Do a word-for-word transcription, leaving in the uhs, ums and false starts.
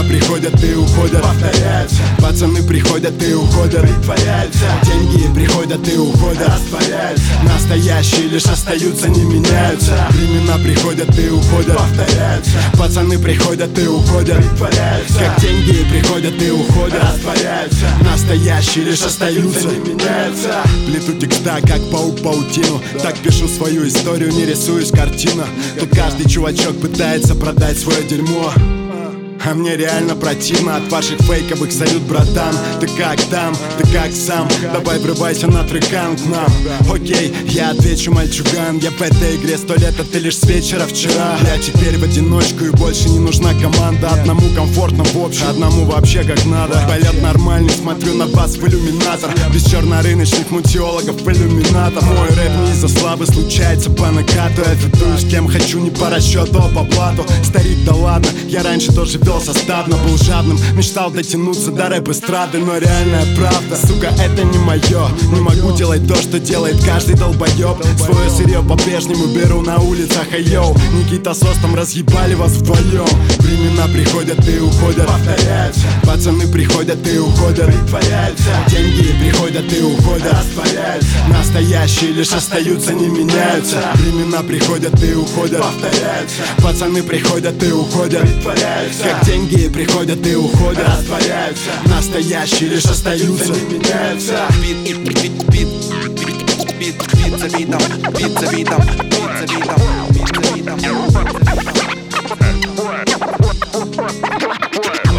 приходят и уходят, повторяются. Пацаны приходят и уходят, притворяются. Деньги приходят и уходят, растворяются. Настоящие лишь остаются, не меняются. Времена приходят и уходят, повторяются. Пацаны приходят и уходят, притворяются. Как деньги приходят и уходят, растворяются. Настоящие лишь остаются, не меняются. Плету текста, как паук паутину. Так пишу свою историю, не рисуюсь картина. Тут каждый чувачок пытается продать свое дерьмо, а мне реально противно от ваших фейковых салют, братан. Ты как там, ты как сам? Давай врывайся на трекан к нам. Окей, я отвечу, мальчуган. Я в этой игре сто лет, а ты лишь с вечера вчера. Я теперь в одиночку и больше не нужна команда. Одному комфортно в общем, одному вообще как надо. Полет нормальный, смотрю на вас в иллюминатор. Без чернорыночных мутиологов в иллюминатор. Мой рэп не из-за славы, случается по накату. Я фитую с кем хочу, не по расчету, а по блату. Старик, да ладно, я раньше тоже вел составно, был жадным, мечтал дотянуться до рэп-эстрады. Но реальная правда, сука, это не мое. Не могу делать то, что делает каждый долбоеб. Свое сырье по-прежнему беру на улицах, а йоу. Никита с Остом разъебали вас вдвоем. Времена приходят и уходят, повторяются. Пацаны приходят и уходят, притворяются. Деньги приходят и уходят, растворяются. Настоящие лишь остаются, не меняются. Времена приходят и уходят, повторяются. Пацаны приходят и уходят, притворяются. Деньги приходят и уходят, растворяются. Настоящие лишь остаются, не меняются. Бит, бит, бит, бит, бит, бит за битом, бит за битом, бит за битом, бит за битом.